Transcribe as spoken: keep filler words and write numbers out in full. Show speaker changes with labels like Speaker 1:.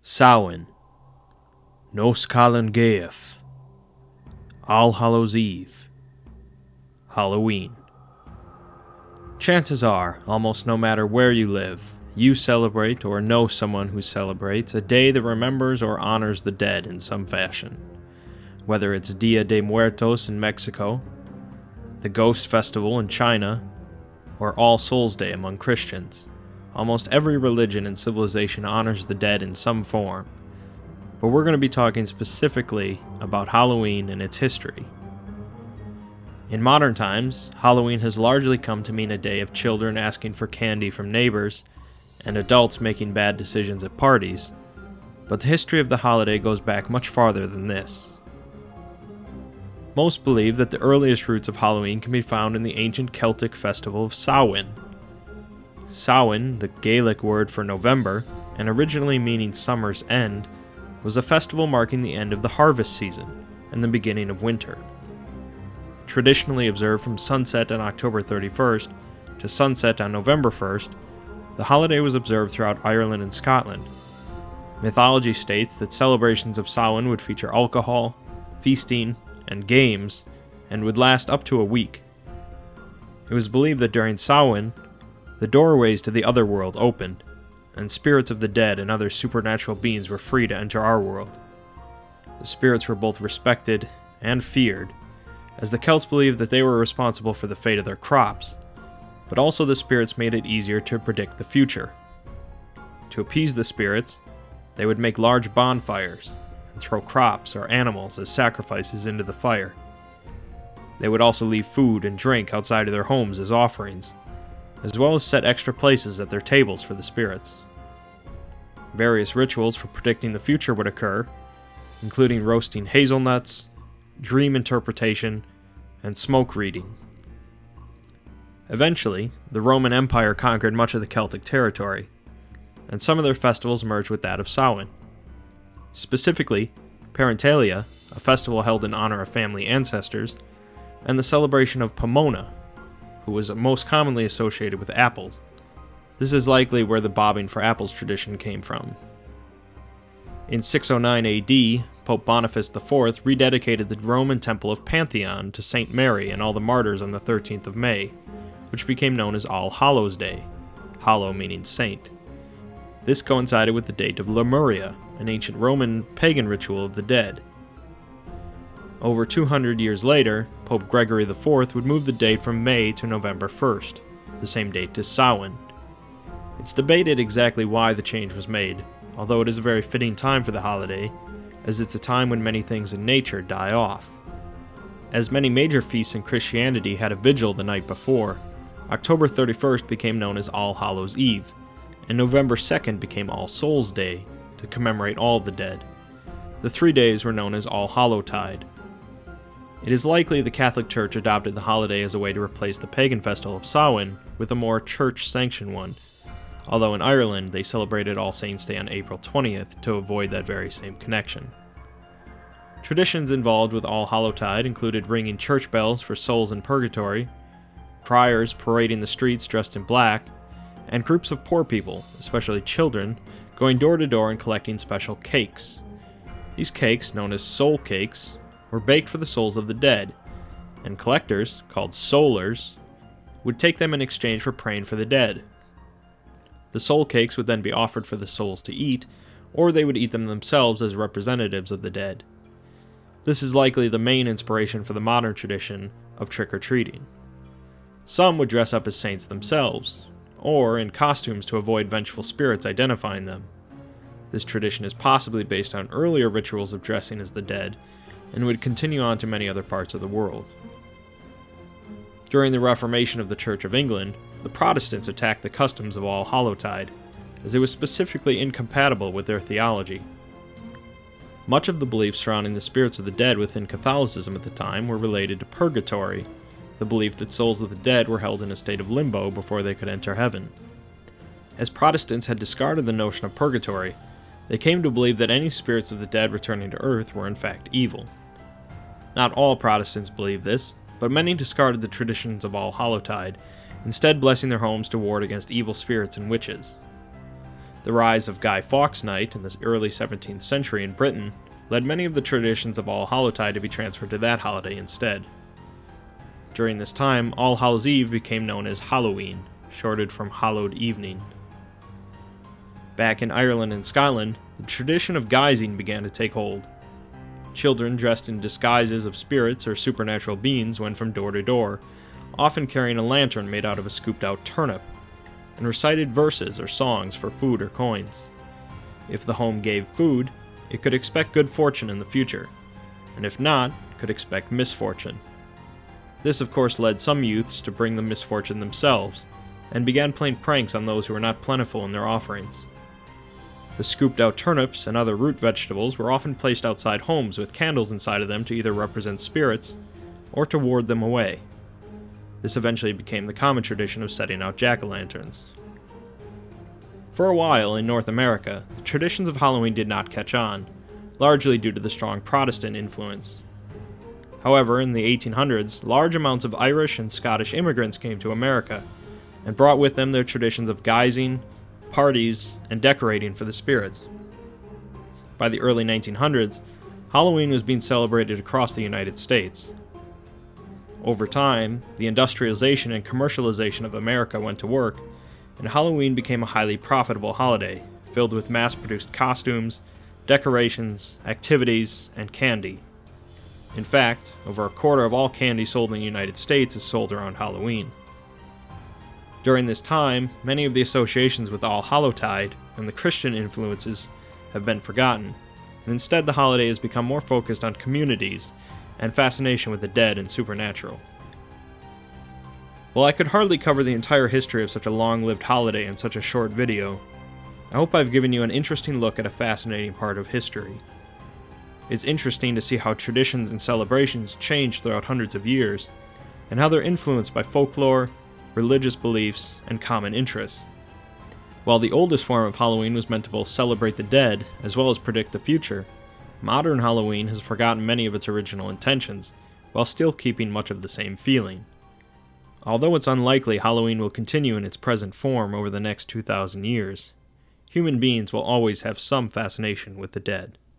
Speaker 1: Samhain, Nos Callan Gaeth, All Hallows Eve, Halloween. Chances are, almost no matter where you live, you celebrate or know someone who celebrates a day that remembers or honors the dead in some fashion. Whether it's Dia de Muertos in Mexico, the Ghost Festival in China, or All Souls Day among Christians. Almost every religion and civilization honors the dead in some form, but we're going to be talking specifically about Halloween and its history. In modern times, Halloween has largely come to mean a day of children asking for candy from neighbors and adults making bad decisions at parties, but the history of the holiday goes back much farther than this. Most believe that the earliest roots of Halloween can be found in the ancient Celtic festival of Samhain. Samhain, the Gaelic word for November, and originally meaning summer's end, was a festival marking the end of the harvest season and the beginning of winter. Traditionally observed from sunset on October thirty-first to sunset on November first, the holiday was observed throughout Ireland and Scotland. Mythology states that celebrations of Samhain would feature alcohol, feasting, and games, and would last up to a week. It was believed that during Samhain, the doorways to the other world opened, and spirits of the dead and other supernatural beings were free to enter our world. The spirits were both respected and feared, as the Celts believed that they were responsible for the fate of their crops, but also the spirits made it easier to predict the future. To appease the spirits, they would make large bonfires and throw crops or animals as sacrifices into the fire. They would also leave food and drink outside of their homes as offerings, as well as set extra places at their tables for the spirits. Various rituals for predicting the future would occur, including roasting hazelnuts, dream interpretation, and smoke reading. Eventually, the Roman Empire conquered much of the Celtic territory, and some of their festivals merged with that of Samhain. Specifically, Parentalia, a festival held in honor of family ancestors, and the celebration of Pomona, who was most commonly associated with apples. This is likely where the bobbing for apples tradition came from. In six oh nine A D, Pope Boniface the fourth rededicated the Roman temple of Pantheon to Saint Mary and all the martyrs on the thirteenth of May, which became known as All Hallows Day, hallow meaning saint. This coincided with the date of Lemuria, an ancient Roman pagan ritual of the dead. Over two hundred years later, Pope Gregory the fourth would move the date from May to November first, the same date as Samhain. It's debated exactly why the change was made, although it is a very fitting time for the holiday, as it's a time when many things in nature die off. As many major feasts in Christianity had a vigil the night before, October thirty-first became known as All Hallows Eve, and November second became All Souls Day, to commemorate all the dead. The three days were known as All Hallowtide. It is likely the Catholic Church adopted the holiday as a way to replace the pagan festival of Samhain with a more church-sanctioned one, although in Ireland they celebrated All Saints' Day on April twentieth to avoid that very same connection. Traditions involved with All Hallowtide included ringing church bells for souls in purgatory, criers parading the streets dressed in black, and groups of poor people, especially children, going door to door and collecting special cakes. These cakes, known as soul cakes, were baked for the souls of the dead, and collectors, called soulers, would take them in exchange for praying for the dead. The soul cakes would then be offered for the souls to eat, or they would eat them themselves as representatives of the dead. This is likely the main inspiration for the modern tradition of trick-or-treating. Some would dress up as saints themselves, or in costumes to avoid vengeful spirits identifying them. This tradition is possibly based on earlier rituals of dressing as the dead, and would continue on to many other parts of the world. During the Reformation of the Church of England, the Protestants attacked the customs of All Hallowtide, as it was specifically incompatible with their theology. Much of the beliefs surrounding the spirits of the dead within Catholicism at the time were related to purgatory, the belief that souls of the dead were held in a state of limbo before they could enter heaven. As Protestants had discarded the notion of purgatory, they came to believe that any spirits of the dead returning to earth were in fact evil. Not all Protestants believed this, but many discarded the traditions of All Hallowtide, instead blessing their homes to ward against evil spirits and witches. The rise of Guy Fawkes Night in the early seventeenth century in Britain led many of the traditions of All Hallowtide to be transferred to that holiday instead. During this time, All Hallows Eve became known as Halloween, shortened from Hallowed Evening. Back in Ireland and Scotland, the tradition of guising began to take hold. Children dressed in disguises of spirits or supernatural beings went from door to door, often carrying a lantern made out of a scooped-out turnip, and recited verses or songs for food or coins. If the home gave food, it could expect good fortune in the future, and if not, it could expect misfortune. This of course led some youths to bring the misfortune themselves, and began playing pranks on those who were not plentiful in their offerings. The scooped-out turnips and other root vegetables were often placed outside homes with candles inside of them to either represent spirits, or to ward them away. This eventually became the common tradition of setting out jack-o'-lanterns. For a while, in North America, the traditions of Halloween did not catch on, largely due to the strong Protestant influence. However, in the eighteen hundreds, large amounts of Irish and Scottish immigrants came to America, and brought with them their traditions of guising, parties, and decorating for the spirits. By the early nineteen hundreds, Halloween was being celebrated across the United States. Over time, the industrialization and commercialization of America went to work, and Halloween became a highly profitable holiday, filled with mass-produced costumes, decorations, activities, and candy. In fact, over a quarter of all candy sold in the United States is sold around Halloween. During this time, many of the associations with All Hallowtide and the Christian influences have been forgotten, and instead the holiday has become more focused on communities and fascination with the dead and supernatural. While I could hardly cover the entire history of such a long-lived holiday in such a short video, I hope I've given you an interesting look at a fascinating part of history. It's interesting to see how traditions and celebrations change throughout hundreds of years, and how they're influenced by folklore, religious beliefs, and common interests. While the oldest form of Halloween was meant to both celebrate the dead as well as predict the future, modern Halloween has forgotten many of its original intentions, while still keeping much of the same feeling. Although it's unlikely Halloween will continue in its present form over the next two thousand years, human beings will always have some fascination with the dead.